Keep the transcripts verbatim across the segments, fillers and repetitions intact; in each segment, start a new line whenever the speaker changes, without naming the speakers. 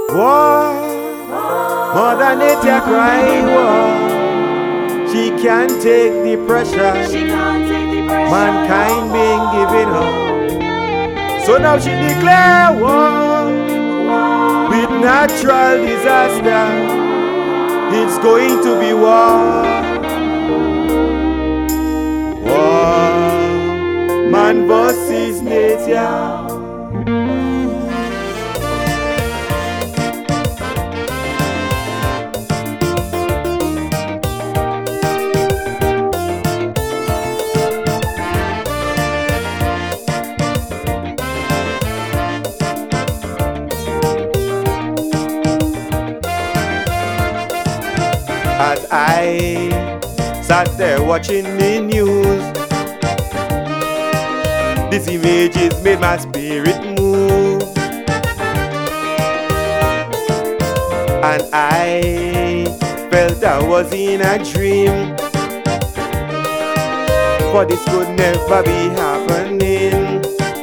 War, Mother Nature cry war. She can't take the pressure.
She can't take the pressure.
Mankind being given her. So now she declare war with natural disaster. It's going to be war. War, man versus nature. As I sat there watching the news, these images made my spirit move, and I felt I was in a dream, for this could never be happening.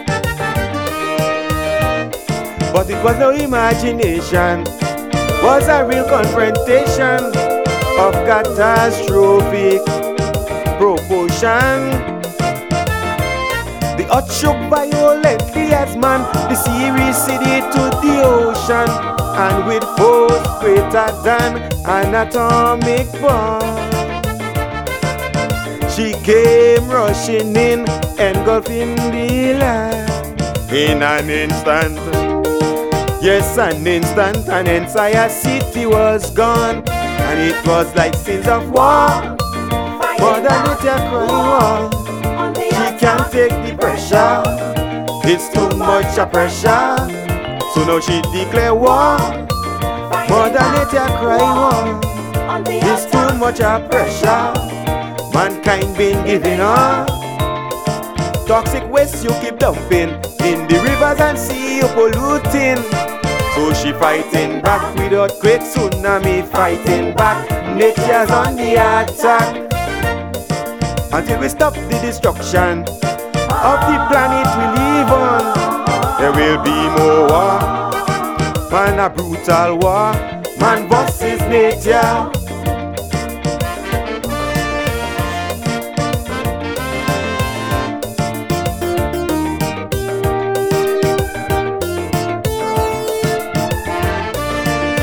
But it was no imagination, was a real confrontation of catastrophic proportion. The earth shook violently as man the sea receded to the ocean, and with force greater than an atomic bomb, she came rushing in, engulfing the land in an instant. Yes, an instant, an entire city was gone. And it was like scenes of war. Mother Nature crying war. She can't take the pressure. It's too much a pressure. So now she declare war. Mother Nature crying war. It's too much a pressure. Mankind been giving her. Toxic waste you keep dumping in the rivers and sea you polluting. So she fighting back with earthquake, tsunami fighting back. Nature's on the attack. Until we stop the destruction of the planet we live on, there will be more war. Man, a brutal war. Man versus nature.